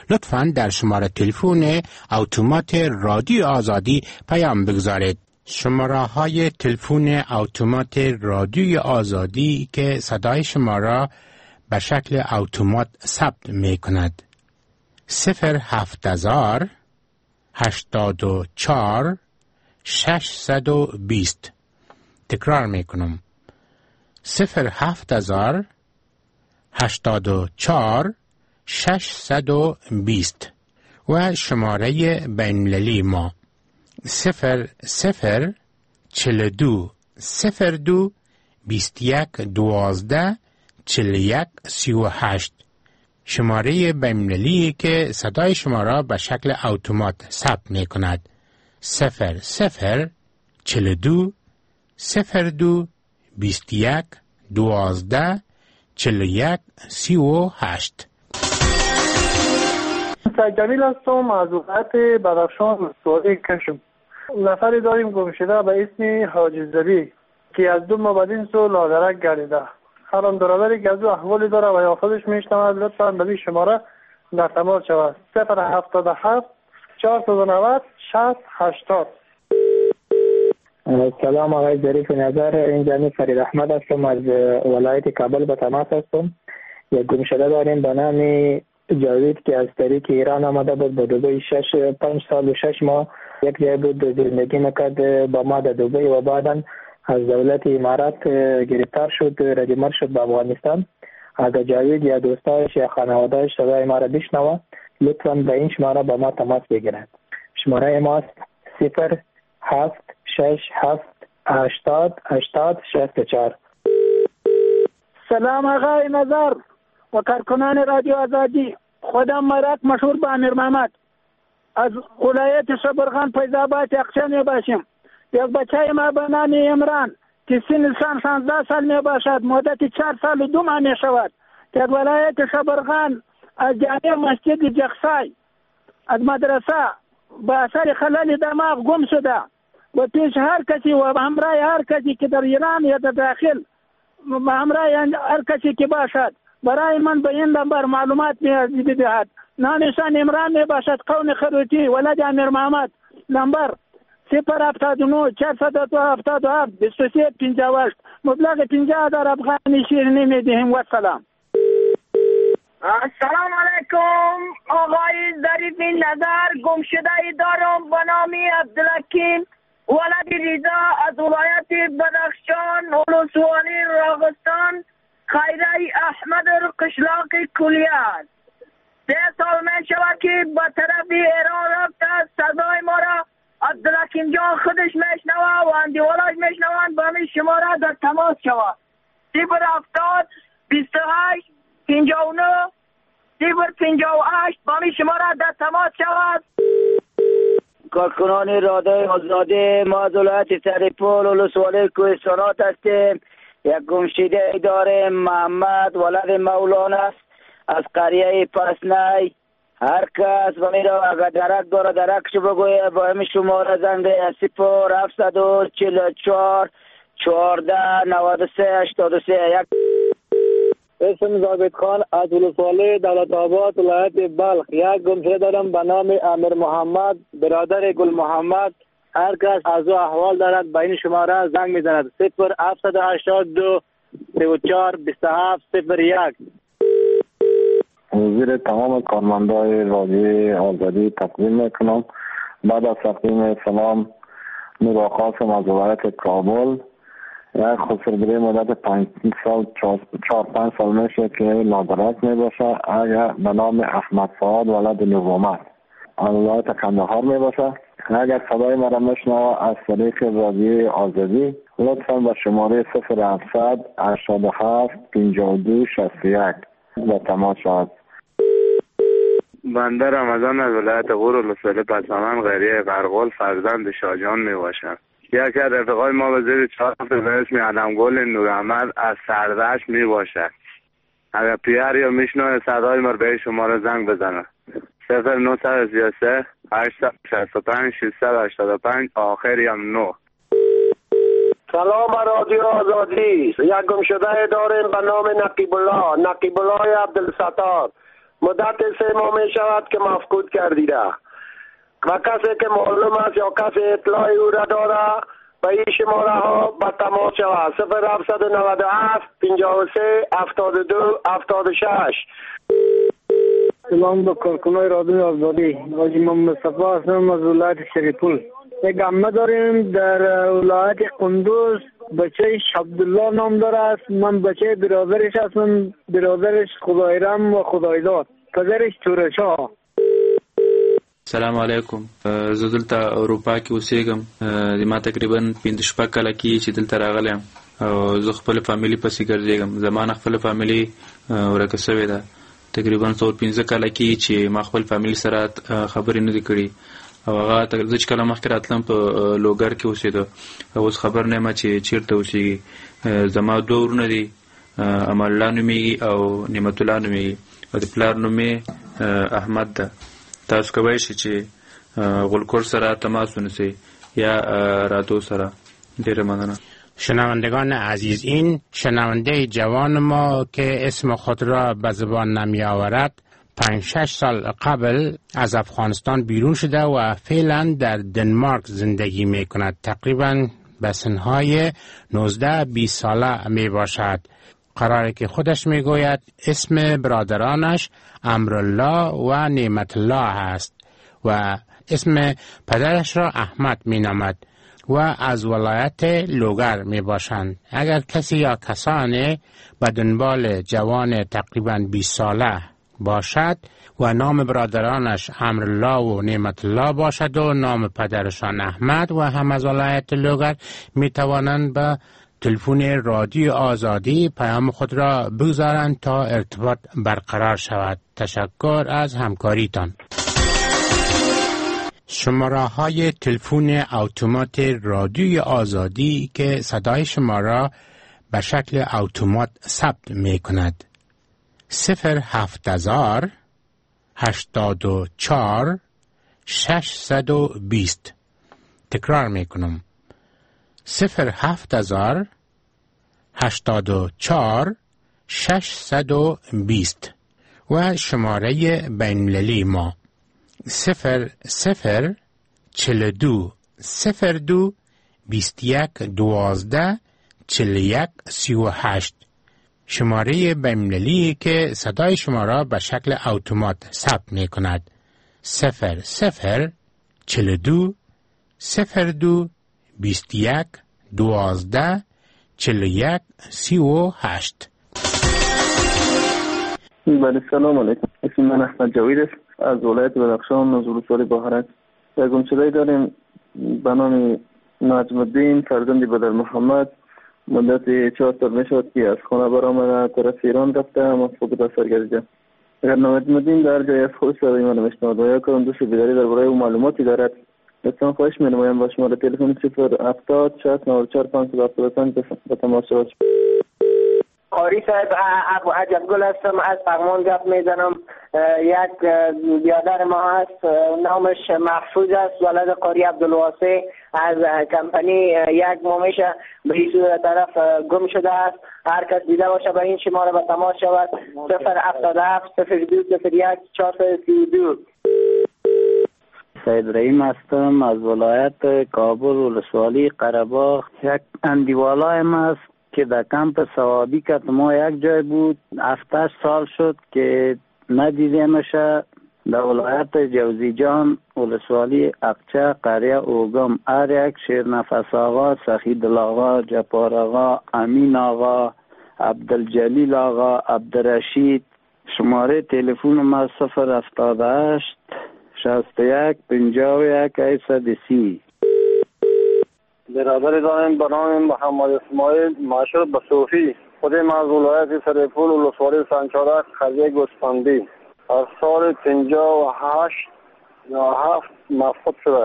لطفاً در شماره تلفن اتومات رادیو آزادی پیام بگذارید. شماره های تلفن اتومات رادیو آزادی که صدای شما را به شکل اتومات ثبت می کند. 070 84 620. تکرار می کنم. 070 84 620 و شماره بین‌المللی ما 0042 02 21 12 41 38. شماره بین‌المللی که صدای شما را به شکل اتومات ثبت می کند. 0042 02 21 12 41 38. جمیل هستم از ولایت بدخشان سوری کشم. نفری داریم گمشده به اسم حاجی زبی که از 2 ماه بعد این سو لادرک گردیده. حرام برادری که از او احوالی داره و یا خودش میشنود لطفا به این شماره در تماس شود. 077 490 60 80. سلام آقای ظریف نظر، اینجا فرید احمد هستم از ولایت کابل به تماس هستم. یک گمشده داریم به نام جاوید که از طریق ایران آمده بود به دبی 5 سال و 6 ماه یک جای بود زندگی میکرد با ما در دبی و بعدا از دولت امارات گرفتار شد، رجمر شد به افغانستان. اگر جاوید یا دوستایش یا خانوادهش صدای ما را بشنوه لطفا به این شماره با ما تماس بگیرد. شماره ماست 077808064. سلام آقای نظر و کارکنان رادیو آزادی. خودم مرک مشهور به امیر محمد از ولایت شبرغان فیض‌آباد یخچال می باشیم. یک بچه ما به نام عمران که سن 16 سال می باشد، مدت 4 سال و 2 ماه می شود که از ولایت شبرغان از جامع مسجد جخسای از مدرسه به اثر خلل دماغ گم شده و پیش هر کسی و همراه هر کسی که در ایران یا در داخل همراه هر کسی که باشد برای من به این نمبر معلومات بدهد. نامشان عمران می باشد، قون خروجی، ولد امیر محمد. نمبر 079 477 23 58. مبلغ 50,000 افغانی شیرینی می دهیم. و سلام. السلام علیکم آقای ظریف نظر. گمشده دارم به نام عبدالحکیم ولد ریزا از ولایت بدخشان ولسوالی راغستان خیره احمد قشلاق کلیات. 3 سال من شود که به طرف ایران رفته. صدای ما را عبدالحکیم جان خودش میشنوه و اندیولاش میشنوند. به همین شماره در تماس شود 070 28 59 058. به همین شماره در تماس شود. کارکنان رادیو آزادی ما از ولایت سرپل ولسوالی کوهستانات هستیم. یک گمشده داریم محمد ولد مولانا از قریه پسنای. هر کس و میرا اگر درک داره درکشو بگویه با همین شماره زنگ 0744 14 93 83. اسم زابط خان از ولسوالی دولت آباد ولایت بلخ. یک گمشده دارم به نام امیر محمد برادر گل محمد. هر کس از او احوال دارد به این شماره زنگ میزند 0782 34 27 01. حضور تمام کارمندای رادیو آزادی تقدیم میکنم. بعد از تقدیم سلام نور آقا هستم از ولایت کابل. یک خسرگری مدت 5 سال 4-5 سال میشه که لادرک میباشه. اگر به نام احمد فؤاد ولد نوامد از ولایت کندهار میباشه. اگر صدای مرا میشنوه از طریق رادیو آزادی لطفا به شماره 0700 87 52 61 با تماس شد. بنده رمضان از ولایت غور ولسوالی پسمن قریه قرقل فرزند شاجان می باشم. یکی از رفقای ما به زیر 4 هفته به اسم علمگل نوراحمد از سردشت می باشد. اگر پیار یا میشنوه صدای ما به شماره زنگ بزنه 0933 865 685 آخری هم 9. سلام رادیو آزادی. یک گمشده داریم به نام نقیب الله عبدالستار مدت 3 ماه می شود که مفقود گردیده و کسی که معلوم است یا کسی اطلاعی او را داره به این شماره ها به تماس شود 0797 53 72 76. سلام به کارکنای رادیو آزادی. حاجی محمد مصطفی هستم از ولایت شریف‌پور. یک عمه داریم در ولایت قندوز، بچه عبدالله نام داره است. من بچه برادرش هستم، برادرش خدایرم و خدایداد، پدرش تورشا. سلام علیکم. زه دلته اروپا کې اوسېږم. ما تقریبا 15 کاله کې چې دلته راغلی او زه خپل فامیلی پسې ګرځېږم. زما خپل فامیلی ورکه شوې ده. تقریبا 15 کاله کې چې ما خپل فامیلی سره خبرې نه دي کړې او هغه زه چې کله مخکې راتلم په لوګر کې اوسېده. اوس خبر نه یم چې چېرته اوسېږي. زما 2 ورونه دي، امان الله نومېږي او نعمت الله نومېږي او د پلار نوم یې احمد ده. تاسو کولی شئ چې غلکور سره تماس ونیسئ یا رادیو سره. ډېره مننه. شنوندگان عزیز، این شنونده جوان ما که اسم خود را به زبان نمی آورد 5-6 سال قبل از افغانستان بیرون شده و فعلا در دنمارک زندگی می کند. تقریبا به سنهای 19-20 ساله می باشد. قراره که خودش می گوید اسم برادرانش امرالله و نعمت الله است و اسم پدرش را احمد می نامد و از ولایت لوگر می باشند. اگر کسی یا کسانی به دنبال جوان تقریبا 20 ساله باشد و نام برادرانش امرالله و نعمت الله باشد و نام پدرشان احمد و هم از ولایت لوگر، می توانند به تلفن رادیو آزادی پیام خود را بگذارند تا ارتباط برقرار شود. تشکر از همکاریتان. شماره های تلفن اتومات رادیوی آزادی که صدای شما را به شکل اتومات ثبت می کند: 07000 84 620. تکرار می کنم: 07000 84 620 و شماره بین‌المللی ما 00 42 02 21 12 41 38. شماره بین‌المللی که صدای شما را به شکل اتومات ثبت می کند: 00 42 02 21 12 41 38. بله، سلام علیکم. اسم من احمد جاوید است از ولایت بدخشان از ولسوالی بهارک. یک گمشده داریم به نام نجم الدین فرزند بدر محمد. مدت 4 سال می شود که از خانه برآمده طرف ایران رفته مفقود اثر گردیده. اگر نجم الدین در جای از خود صدای من میشنود و یا کدام دوست بیداری درباره او معلوماتی دارد، لطفا خواهش می نمایم با شماره تلفن 070 60 94 575 به تماس شود. قاری صاحب، ابو عجب گل هستم، از فرمان گپ میزنم. یک بیادر ما هست، نامش محفوظ است، ولد قاری عبدالواسع، از کمپانی یک مامیشه به این طرف گم شده است. هر کس دیده باشه به این شماره به تماس شود. 077 02 01 432. سید رحیم هستم از ولایت کابل ولسوالی قره‌باغ. یک اندیوالای ما است که در کمپ سوابی که ما یک جای بود 7 سال شد که ندیدیمش. در ولایت جوزیجان ولسوالی اقچه قریه اوگم هر یک شیرنفس آقا، سخیدل آقا، جپار آقا، امین آقا، عبدالجلیل آقا، عبدالرشید. شماره تلفن ما 078 61 51 830. برادر داریم به نام محمد اسماعیل مشهور به صوفی. خودم از ولایت سرپول ولسوالی سنچارک قریه گوسفندی از سال 58 یا 7 مفقود شده.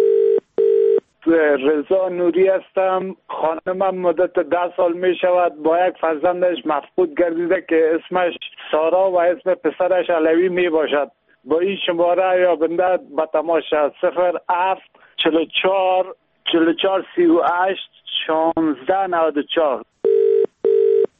رضا نوری هستم. خانمم مدت 10 سال می شود با یک فرزندش مفقود گردیده که اسمش سارا و اسم پسرش علوی می باشد. با این شماره یا بنده به تماس شد. 07 44 44 38 16 94.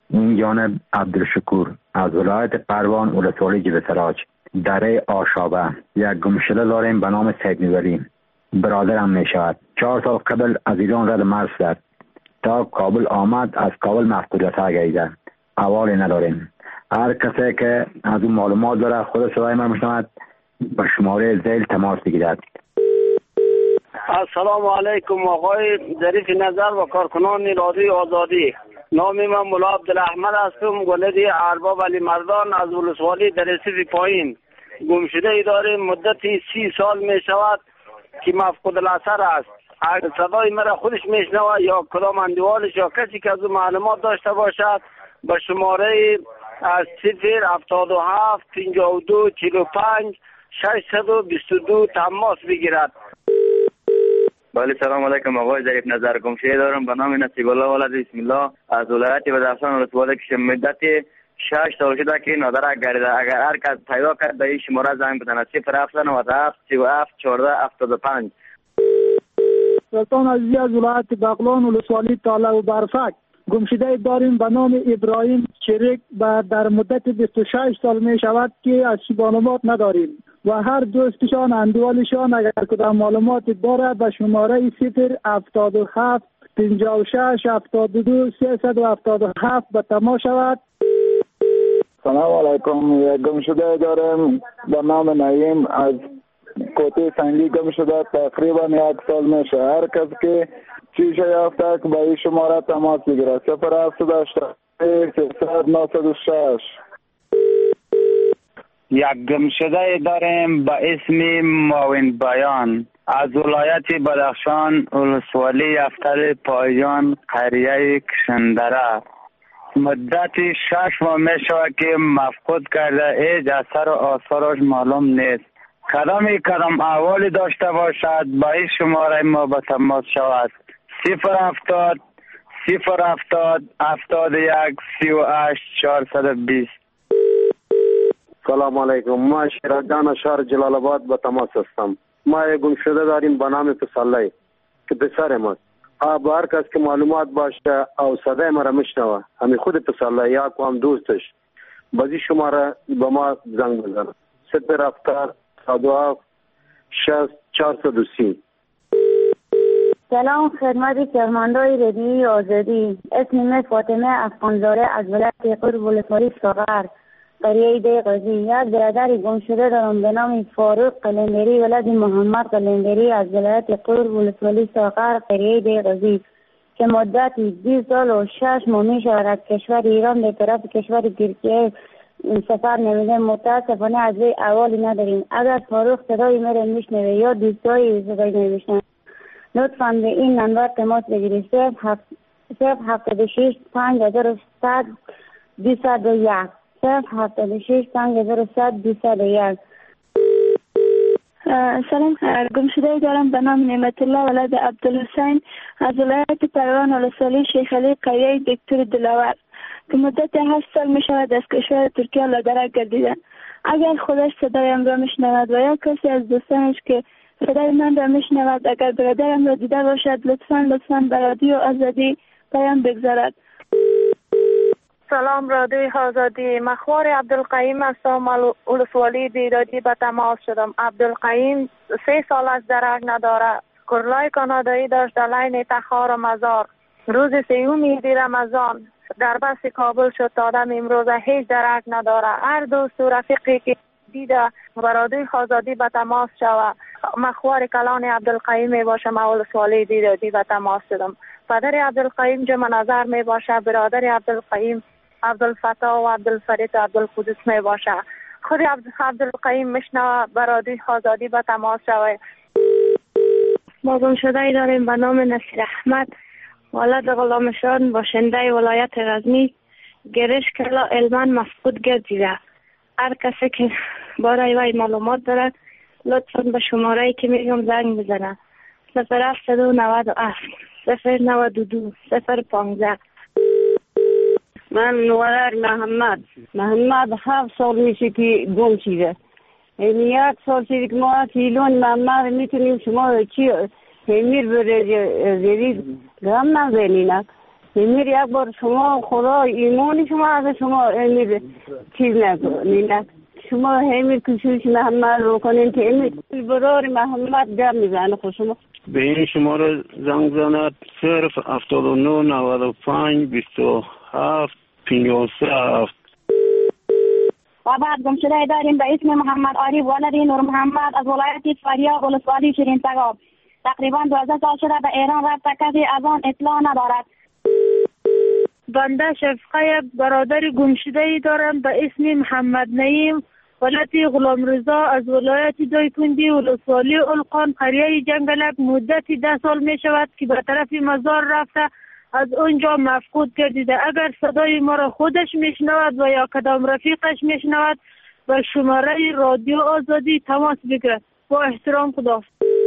این جانب عبدالشکور از ولایت پروان ولسوالی جبه‌سراج دره آشابه. یک گمشده داریم به نام سید نوری، برادرم می شود. 4 سال قبل از ایران رد مرز شد تا کابل آمد، از کابل مفقودیت گردید. احوالی نداریم. هر کسی که از اون معلومات داره خود صدای من میشنود به شماره ذیل تماس بگیرد. السلام علیکم آقای ظریف نظر و کارکنان رادیوی آزادی. نام من مولا عبدالاحمد هستم، ولد ارباب علی مردان از ولسوالی در رسیف پایین. گمشده ای داریم مدتی 30 سال می شود که مفقود الاثر است. اگر صدای مرا خودش میشنوه یا کدام اندوالش یا کسی که از اون معلومات داشته باشد به شماره از 077 52 45 622 تماس بگیرد. بله سلام علیکم آقای ظریف نظر. گمشده دارم به نام نصیب الله ولد بسم الله از ولایت بدخشان ولسوالی که مدت 6 سال شده که نادرک گردیده. اگر هر کس پیدا کرد به این شماره زنگ بزنه 0797 37 14 75. سلطان عزیزی از ولایت بغلان ولسوالی تاله و برفک. گمشده داریم به نام ابراهیم چریک و در مدت 26 سال می شود که از معلومات نداریم و هر دوستشان اندوالشان اگر کدام معلومات داره به شماره 077 56 72 377 به تماس شود. سلام علیکم. یک گمشده داریم به نام نعیم از کوته سنگی گمشده تقریبا 1 سال میشه. هر کس که چیشه یافته که به این شماره تماس بگیره 0788 یک گمشده داریم به اسم معاون بیان از ولایت بدخشان ولسوالی افتر پایان قریه کشندره. مدت 6 ماه می شود که مفقود کرده. هیچ اثر و آثارش معلوم نیست. کدام احوالی داشته باشد با این شماره ما به تماس شود 070 070 71 38 420. سلام علیکم. ما شیرجان شهر جلال آباد به تماس هستم. ما یک گمشده داریم به نام پسرلی که پسر ماست. با هر کس که معلومات باشه او صدای ما را میشنوه همین خود پسرلی یا هم دوستش بازی شماره با ما زنگ بزنه 070 47 60 430. سلام خدمت شرمندای رادیوی آزادی. اسم من فاطمه افغانزاده از ولایت قرب ولسوالی ساغر قریه دی قاضی. یک برادر گم شده دارم به نام فاروق قلندری ولد محمد قلندری از ولایت قرب ولسوالی ساغر قریه دی قاضی که مدت 20 سال و 6 ماه می شود از کشور ایران به طرف کشور ترکیه سفر نمیده. متاسفانه از وی احوالی نداریم. اگر فاروق صدای مرا میشنوه یا دوستای صدای نمیشنوه لطفاً به این نمبر تماس بگیرید 076 5100 201 076 5100 201. سلام. گمشده دارم به نام نعمت الله ولد عبدالحسین از ولایت پروان ولسوالی شیخ علی قریه دکتر دلاور که مدت 8 سال می شود از کشور ترکیه لادرک گردیدن. اگر خودش صدایم را میشنود و یا کسی از دوستانش که صدای من را میشنود اگر برادرم را دیده باشد لطفاً به رادیو آزادی پیام بگذارد. سلام رادیوی آزادی. مخوار عبدالقیم هستم. ولسوالی دیدادی به تماس شدم. عبدالقیم 3 سال از درک نداره. کرلای کانادایی داشت در لین تخار و مزار. روز 3 رمضان در بس کابل شد تا آدم امروز هیچ درک نداره. هر دوست و رفیقی که دیده برادوی آزادی به تماس شود. مخوار کلان عبدالقیم می باشه. ولسوالی دیدادی به تماس شدم. پدر عبدالقیم جمع نظر می باشه. برادر عبدالقیم عبدالفتاح و عبدالفرید و عبدالقدس می باشه. خود عبدالقیم میشنوه برادوی آزادی به تماس شود. ما گمشده ای داریم به نام نصیر احمد ولد غلامشان باشنده ولایت غزنی گرش کلا علما مفقود گردیده. هر کسی که برای وی معلومات دارد لطفاً به شماره‌ای که میگم زنگ بزنه 0797 092 015. من نوار محمد 7 سال میشه که گم شده. این 1 سال شده که ما کیلون محمد میتونیم شما چی امیر بره زیرید گم نزنین. امیر یک بار شما خدا ایمان شما از شما امیر چیز نکنید، شما امیر کوشش محمد رو کنین که امیر برار محمد در میزنه. خود شما به این شماره زنگ زند 079 95 27 57. و بعد گمشده داریم به اسم محمد عارف ولد نور محمد از ولایت فاریاب ولسوالی شیرین تگاب. تقریبا 12 سال شده به ایران رفته، کسی از آن اطلاع ندارد. بنده شفقه برادر گمشده دارم به اسم محمد نعیم ولد غلام رضا از ولایت دایکنډي ولسوالی القان قریه جنگلک. مدت 10 سال می شود که به طرف مزار رفته، از اونجا مفقود گردیده. اگر صدای ما را خودش میشنود و یا کدام رفیقش میشنود به شماره رادیو آزادی تماس بگیرد. با احترام، خدا.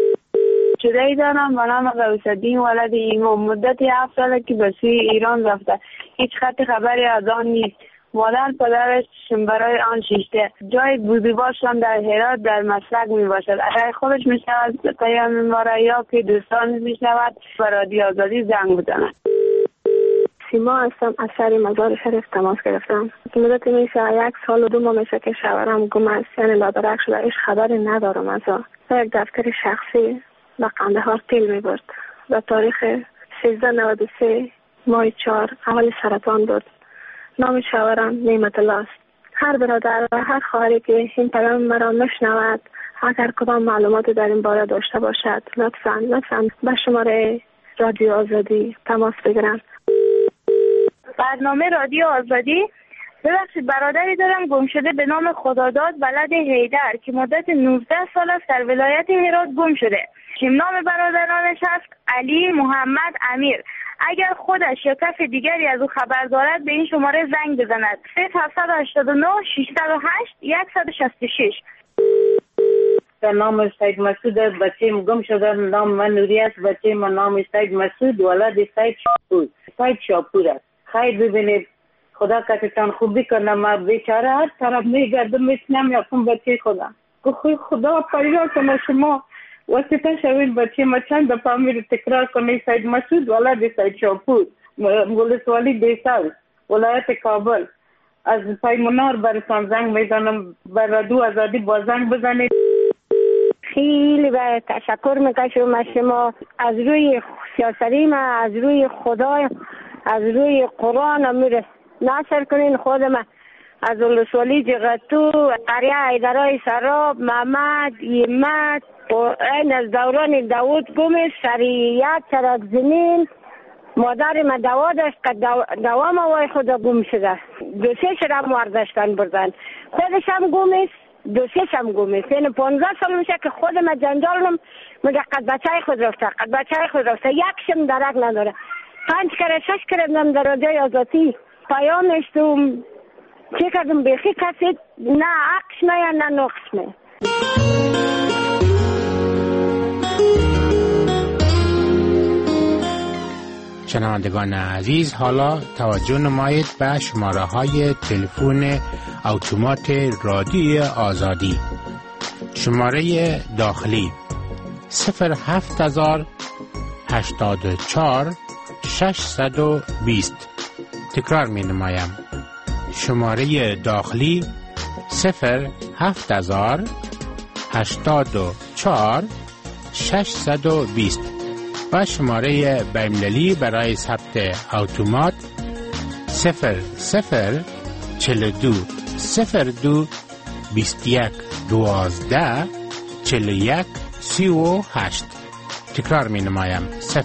شده دارم به نام غوثالدین ولد ایمان. مدت 7 ساله که به سوی ایران رفته، هیچ خط خبری از آن نیست. مادر پدرش برای آن شیشته. جای بودوباشان در هرات در مسلک می باشد. اگر خودش می شود پیام ما را یا که دوستان می شود به رادیو آزادی زنگ بزند. سیما هستم، از شهر مزار شریف تماس گرفتم. مدت میشه 1 سال و 2 ماه میشه که شوهرم گم است، یعنی لادرک شده. هیچ خبری ندارم از آن. یک دفتر شخصی به قندهار تیل می برد. به تاریخ 1393 ماه 4 اول سرطان بود. نام شوهرم نعمت الله است. هر برادر و هر خواهری که این پیام مرا میشنود، اگر کدام معلوماتی در این باره داشته باشد، لطفاً به شماره رادیو آزادی تماس بگیرند. برنامه رادیو آزادی. ببخشید، برادری دارم گم شده به نام خداداد ولد حیدر که مدت 19 سال است در ولایت هرات گم شده. نام برادرانش است علی، محمد، امیر. اگر خودش یا کس دیگری از او خبر دارد به این شماره زنگ بزند. 789 608 166. به نام سید مسعود بچه‌م گم شده. نام من نوری است. بچه من نام سید مسعود ولد سید شاپور است. خیر ببینید، خدا کتتان خوبی کنه. من بیچاره هر طرف میگردم میشنم یکم بچه خدا پریار کنه. شما واسطه شوید بچه ما چند دفعه میره تکرار کنه. سید مسعود ولد سید شاپور ولسوالی دیسال ولایت کابل. از پیمونار برسان زنگ میزنم. بر رادیو آزادی با زنگ بزنید. خیلی به تشکر میکنم از شما. از روی سیاستی ما، از روی خدا، از روی قرآن امیر ناصر کنین. خودم از ولسوالی جغتو قریه حیدرای سراب محمد ایمت و این از دوران داود گومش شریعت چرک زمین. مادر من دوا داشت که دوام وای خدا گم شده. 2-3 شرم ورداشتن بردن. خودش هم گومش، 2-3 هم گومش. یعنی 15 سال میشه که خودم جنجالم میگه قد بچه خود رفته. یک شم درک نداره. 5 کره 6 کره من در رادیوی آزادی پیام نشتم. چه کردم بیخی کسی نه عکس نه نقص نه. شنوندگان عزیز، حالا توجه نمایید به شماره های تلفن اتومات رادیو آزادی. شماره داخلی 07084 620. تکرار می نمایم. شماره داخلی 07084 620 و شماره بین‌المللی برای ثبت اتومات 0042 02 21 12 41 38. تکرار می نمایم.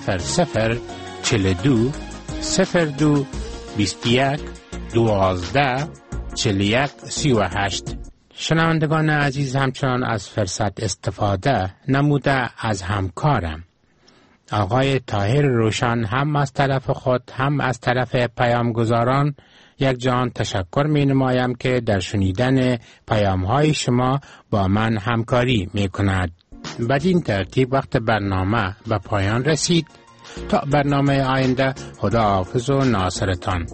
0042 02 21 12 41 38. شنوندگان عزیز، همچنان از فرصت استفاده نموده از همکارم آقای طاهر روشن هم از طرف خود هم از طرف پیامگزاران یک جان تشکر می نمایم که در شنیدن پیام های شما با من همکاری می کند. بدین ترتیب وقت برنامه به پایان رسید. تا برنامه آینده، خدا حافظ و ناصرتان.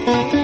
شد.